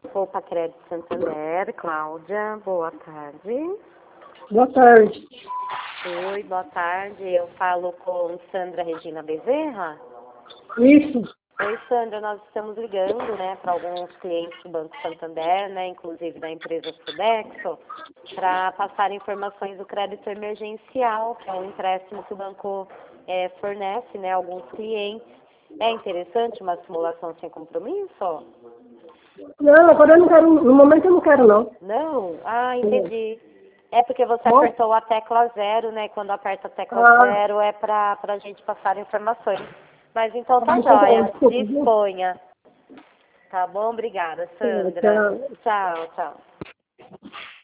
Opa, Crédito Santander, Cláudia, boa tarde. Boa tarde. Oi, boa tarde. Eu falo com Sandra Regina Bezerra. Isso. Oi, Sandra, nós estamos ligando, né, para alguns clientes do Banco Santander, né, inclusive da empresa Sodexo, para passar informações do crédito emergencial, que é um empréstimo que o banco fornece, né, a alguns clientes. É interessante uma simulação sem compromisso? Não, agora eu não quero, no momento eu não quero não. Não? Ah, entendi. É porque você Bom. apertou a tecla 0, né? Quando aperta a tecla 0 é para a gente passar informações. Mas então tá Então, jóia. desculpa, viu? Disponha. Tá bom? Obrigada, Sandra. Tchau. Tchau, tchau.